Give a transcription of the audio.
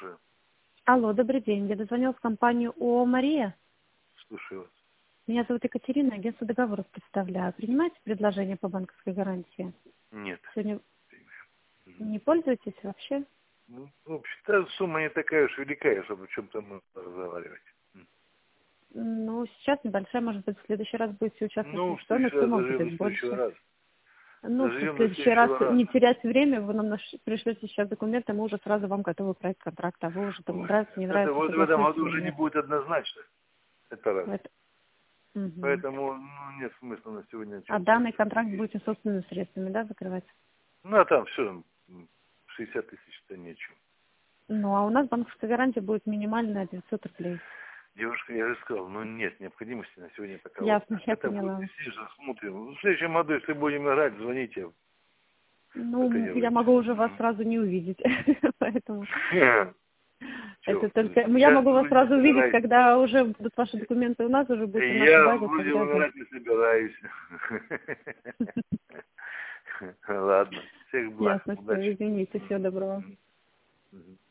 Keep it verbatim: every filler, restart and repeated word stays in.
Слушаю. Алло, добрый день. Я дозвонилась в компанию ООО «Мария». Слушаю вас. Меня зовут Екатерина, агентство договоров представляю. Принимаете предложение по банковской гарантии? Нет. Сегодня Мгм. не пользуетесь вообще? Ну, в общем-то, сумма не такая уж великая, чтобы о чем-то мы разговаривать. М. Ну, сейчас небольшая, может быть, в следующий раз будете участвовать в Ну, в акционной, следующий раз сумма доживем будет до следующего больше. раза. Ну, в Доживем до следующий раз следующего раза. не терять время, вы нам наш- пришлете сейчас документы, мы уже сразу вам готовый проект контракта, а вы уже там Ой, нравится, не это нравится, вот в этом согласуетесь году или уже не нет. будет однозначно. Это раз. Это- Мгм. Поэтому ну, нет смысла на сегодня о А чем-то. данный контракт будете собственными средствами, да, закрывать? Ну, а там все, шестьдесят тысяч-то нечего. Ну, а у нас банковская гарантия будет минимальная девятьсот рублей. Девушка, я же сказал, ну нет необходимости на сегодня такого. Ясно, я Это будет поняла. действительно, смотрим. В следующем году, если будем играть, звоните. Ну, я Доказывайте. могу уже вас сразу не увидеть, поэтому это Чего? только... ну, Я Я могу вас вроде не сразу увидеть, собираюсь. когда уже будут ваши документы у нас, уже будете наша Я база вроде когда-то. умирать не собираюсь. Ладно. Всех благ. Ясно, Удачи. все, извините, всего доброго. Мгм. Мгм.